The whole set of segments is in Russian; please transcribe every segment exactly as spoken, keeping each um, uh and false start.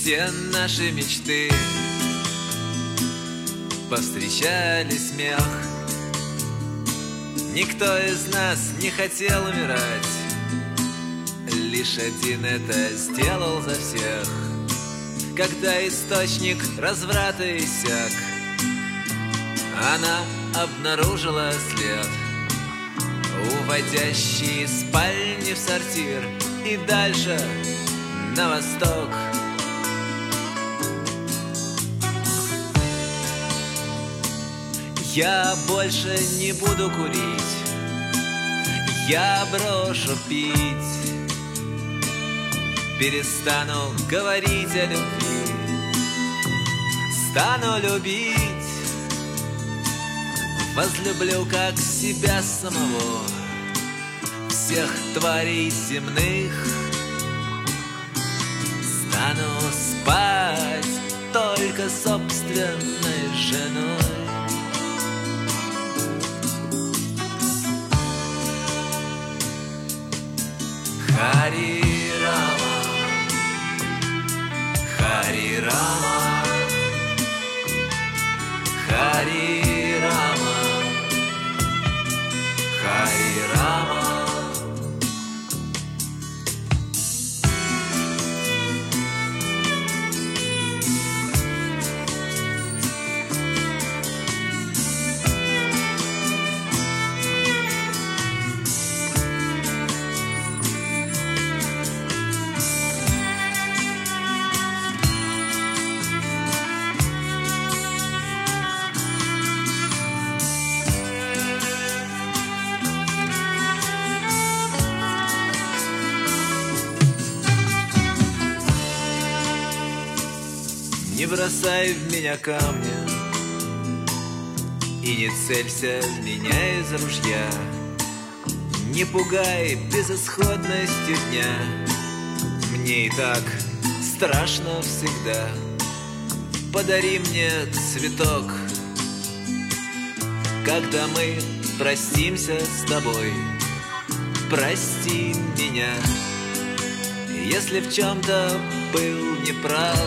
все наши мечты повстречали смех. Никто из нас не хотел умирать, лишь один это сделал за всех. Когда источник разврата иссяк, она обнаружила след, уводящий из спальни в сортир и дальше на восток. Я больше не буду курить, я брошу пить, перестану говорить о любви, стану любить, возлюблю как себя самого, всех тварей земных, стану спать только собственной женой. Хари Рама, Хари Рама, Хари Рама, Хари Рама. Не бросай в меня камня и не целься в меня из ружья. Не пугай безысходностью дня, мне и так страшно всегда. Подари мне цветок, когда мы простимся с тобой. Прости меня, если в чем-то был неправ.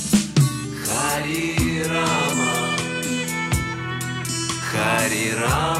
Хари Рама, Хари Рама.